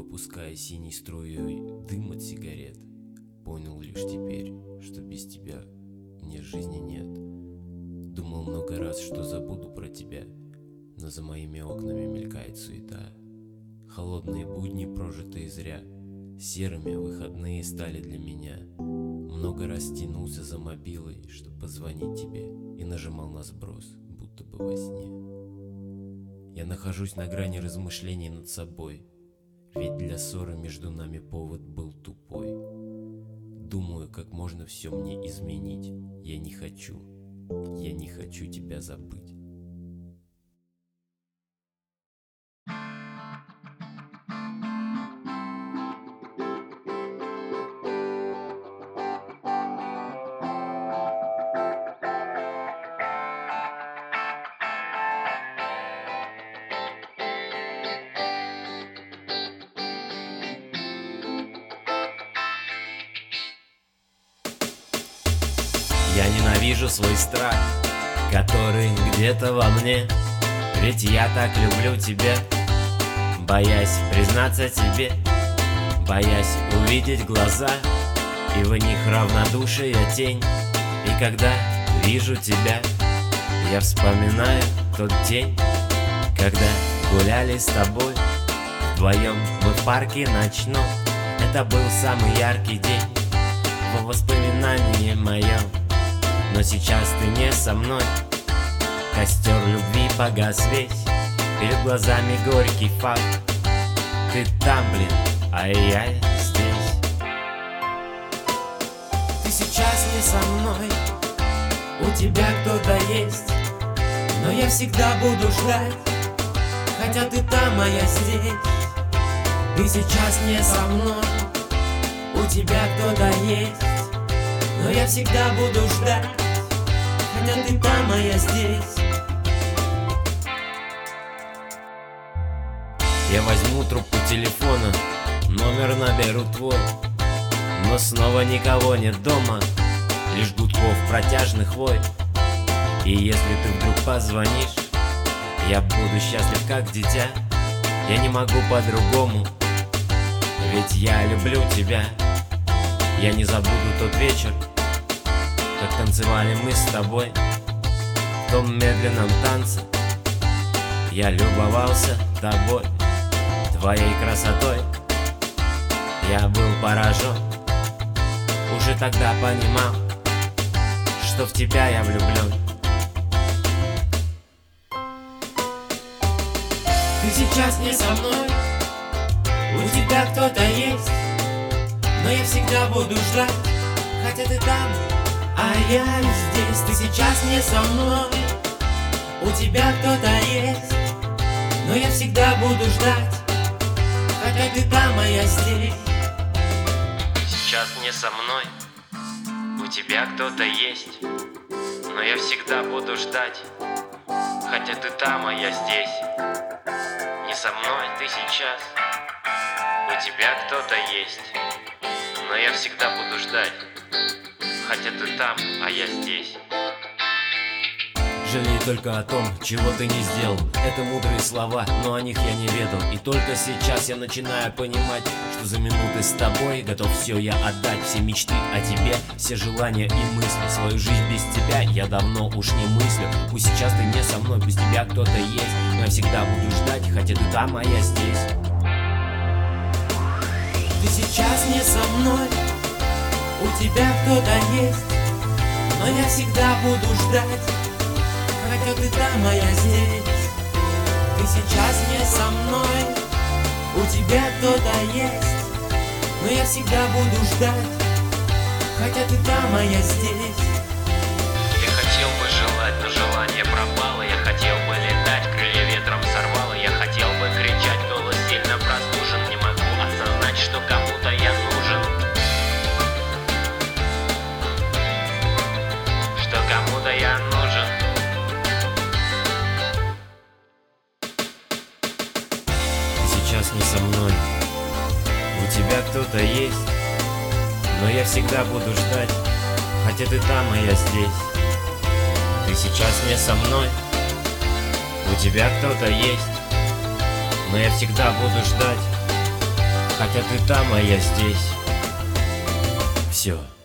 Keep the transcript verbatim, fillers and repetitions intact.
выпуская синей струей дым от сигарет, понял лишь теперь, что без тебя мне жизни нет. Думал много раз, что забуду про тебя, но за моими окнами мелькает суета. Холодные будни, прожитые зря, серыми выходные стали для меня. Много раз тянулся за мобилой, чтоб позвонить тебе, и нажимал на сброс, будто бы во сне. Я нахожусь на грани размышлений над собой, ведь для ссоры между нами повод был тупой. Думаю, как можно все мне изменить. Я не хочу, я не хочу тебя забыть. Я ненавижу свой страх, который где-то во мне, ведь я так люблю тебя, боясь признаться тебе, боясь увидеть глаза, и в них равнодушие тень. И когда вижу тебя, я вспоминаю тот день, когда гуляли с тобой вдвоем мы в парке ночном. Это был самый яркий день во воспоминании моем. Но сейчас ты не со мной, костер любви погас весь, перед глазами горький факт. Ты там, блин, а я здесь. Ты сейчас не со мной, у тебя кто-то есть, но я всегда буду ждать, хотя ты там, а я здесь. Ты сейчас не со мной, у тебя кто-то есть, но я всегда буду ждать, хотя ты там, а я здесь. Я возьму трубку телефона, номер наберу твой, но снова никого нет дома, лишь гудков протяжных вой. И если ты вдруг позвонишь, я буду счастлив как дитя. Я не могу по-другому, ведь я люблю тебя. Я не забуду тот вечер, как танцевали мы с тобой в том медленном танце. Я любовался тобой, твоей красотой. Я был поражен, уже тогда понимал, что в тебя я влюблен. Ты сейчас не со мной, у тебя кто-то есть, но я всегда буду ждать, хотя ты там, а я здесь. Ты сейчас не со мной, у тебя кто-то есть, но я всегда буду ждать, хотя ты там, а я здесь. Сейчас не со мной, у тебя кто-то есть, но я всегда буду ждать, хотя ты там, а я здесь. Не со мной ты сейчас, у тебя кто-то есть, но я всегда буду ждать, хотя ты там, а я здесь. Жалею только о том, чего ты не сделал. Это мудрые слова, но о них я не ведал. И только сейчас я начинаю понимать, что за минуты с тобой готов все я отдать. Все мечты о тебе, все желания и мысли. Свою жизнь без тебя я давно уж не мыслю. Пусть сейчас ты не со мной, без тебя кто-то есть, но я всегда буду ждать, хотя ты там, а я здесь. Ты сейчас не со мной, у тебя кто-то есть, но я всегда буду ждать, хотя ты там, а я здесь. Ты сейчас не со мной, у тебя кто-то есть, но я всегда буду ждать, хотя ты там, а я здесь. Я хотел бы желать, но желание пропало. Я хотел бы летать, крылья ветром сорвало. Я хотел бы кричать, голос сильно простужен. Не могу осознать, что кому-то я нужен, что кому-то я нужен. Сейчас не со мной, у тебя кто-то есть, но я всегда буду ждать, хотя ты там, а я здесь. Ты сейчас не со мной, у тебя кто-то есть, но я всегда буду ждать, Хотя ты там, а я здесь. Все.